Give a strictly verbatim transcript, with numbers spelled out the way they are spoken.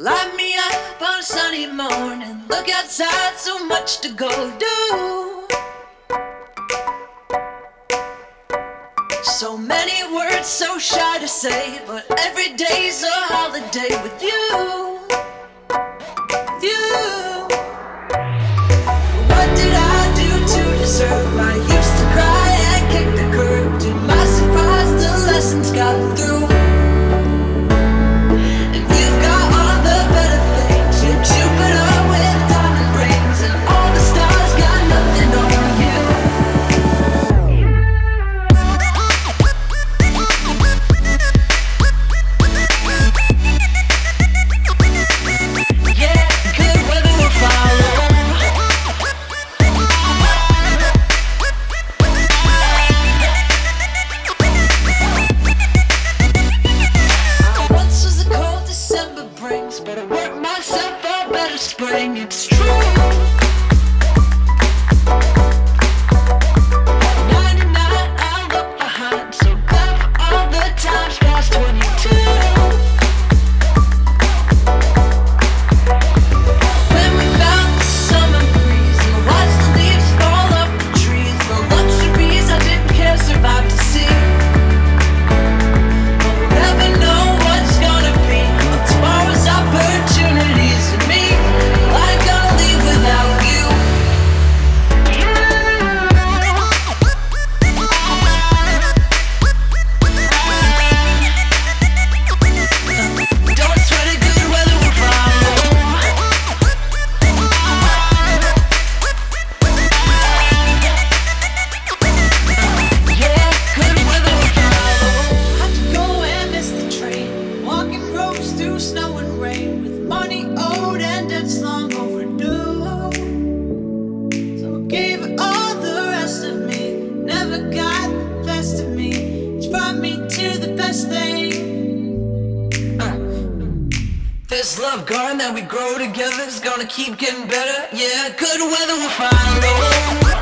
Light me up on a sunny morning. Look outside, so much to go do. So many words, so shy to say, but every day's a holiday with you. With you. What did I do to deserve? I used to cry and kick the curb. To my surprise, the lessons got through. And you've got all the better things. You're Jupiter with diamond rings, and all the stars got nothing on you. Yeah, good weather will follow. Once was a cold December brings, but I worked myself for a better spring. It's true. ninety-nine, I look behind, so glad for all the times past twenty-two. When we found the summer breeze and watched the leaves fall off the trees, the luxuries I didn't care survive to see. But we'll never know what's gonna be, or tomorrow's opportunities and me. I ain't gonna leave without you. Don't sweat it, good weather will follow. Yeah, good weather will follow. Had to go and miss the train, walking roads through snow and rain, with money owed and debts long overdue. So I gave it all the rest of me, never got the best of me, which brought me to the best thing. Uh. This love garden that we grow together is gonna keep getting better. Yeah, good weather will follow.